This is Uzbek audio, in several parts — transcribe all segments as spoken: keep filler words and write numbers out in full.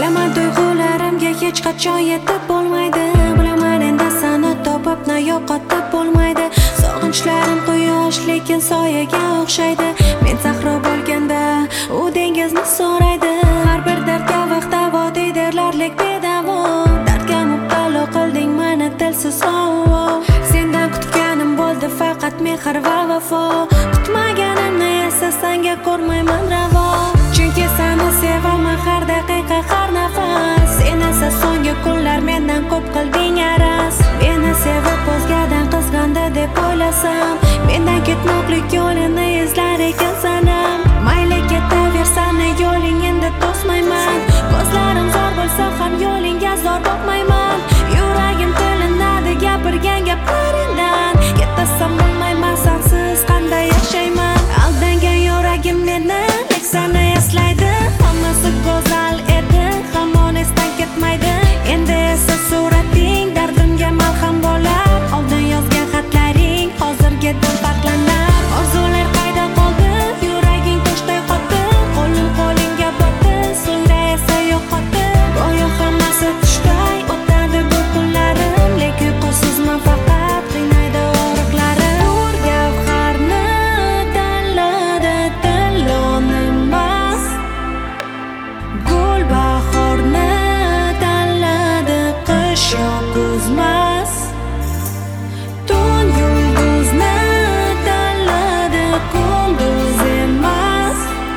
Bilaman tuyg'ularimga hech qachon yetib bo'lmaydi. Bilaman endi seni topib na yo'qotib bo'lmaydi. Sog'inchlarim quyosh lekin soyaga o'xshaydi. Men sahro bo'lganda u dengizni so'raydi. Har bir dardga vaqt davo deydilarlik bedavo. Dardga mubtalo qilding meni tilsiz oh. Sendan kutganim bo'ldi faqat mehr va vafo. Kutmaganimni esa senga ko'rmayman ravo. Chunki seni sevaman har daqiqa har nafas. Sen esa so'nggi kunlar mendan ko'p qilding araz. Meni sevib o'zgadan qizg'andi deb o'ylasam, mendan ketmoqlik yo'lini izlar ekan sanam. Mayli ketaversan yo'ling endi to'smayman. Ko'zlarim zor bo'lsa ham yo'lingga zor boqmayman. Yuragim tilinadi gapirgan gaplaringdan. Ketasan bilmayman sensiz qanday yashayman. Aldangan yuragim meni lek seni eslaydi. Hammasi go'zal edi, hamon esdan ketmaydi. Endi esa surating dardimga malham bo'lar. Oldin yozgan xatlaring hozirgidan farqlanar. Orzular qayda qoldi? Yuraging toshday qotdi. Qo'lim qo'lingga botdi, so'ngra esa yo'qotdi. Go'yo hammasi tushday o'tadi bu kunlarim, lekin uyqusizman faqat qiynaydi og'riqlarim. Nur gavharni tanladi tilon emas, gul bahorni tanladi qish yo kuzmas. Tun yulduzni tanladi kunduz emas.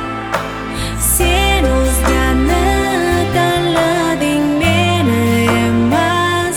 Sen o'zgani tanlading meni emas.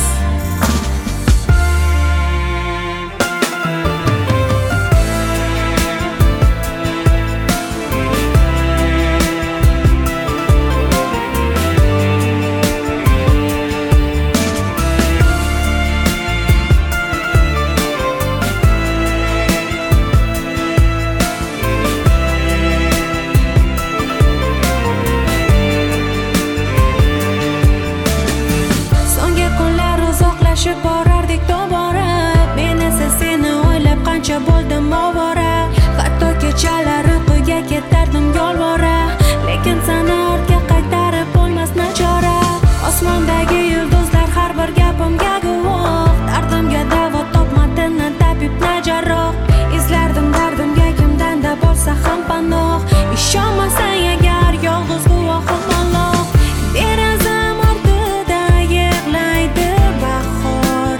So'nggi kunlar uzoqlashib borardik tobora. Men esa seni o'ylab qancha bo'ldim ovora. Hatto kechalar uyquga ketardim yolvora. Lekin seni ortga qaytarib bo'lmas nachora. Osmondagi yulduzlar har bir gapimga guvoh. Dardimga davo topmadi na tabib na jarroh. Izlardim dardimga kimdanda bo'lsa ham panoh. Ishonmasang agar yolg'iz guvohim Alloh. Derazam ortida yig'laydi bahor.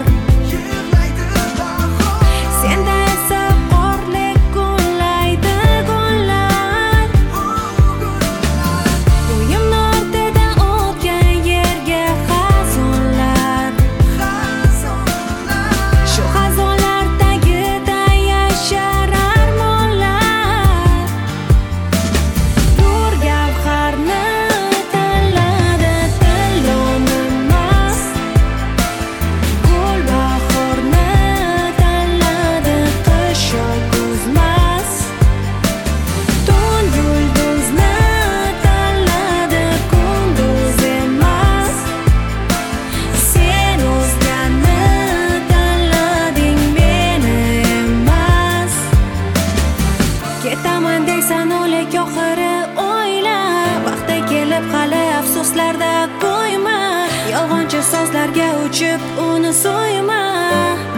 Senda esa qorlik gullaydi gullar. Bo'yimni ortida o'tgan yerga xazonlar. Shu xazonlar tagida yashar armonlar. Nur gavharni tanladi tilon emas, gul bahorni tanladi qish yo kuzmas. Tun yulduzni tanladi kunduz emas. Sen o'zgani tanlading meni emas. Ketaman deysan o'lik oxiri o'yla. Vaqti kelib hali afsuslarda qo'yma. Yolg'onchi so'zlarga uchib uni so'yma.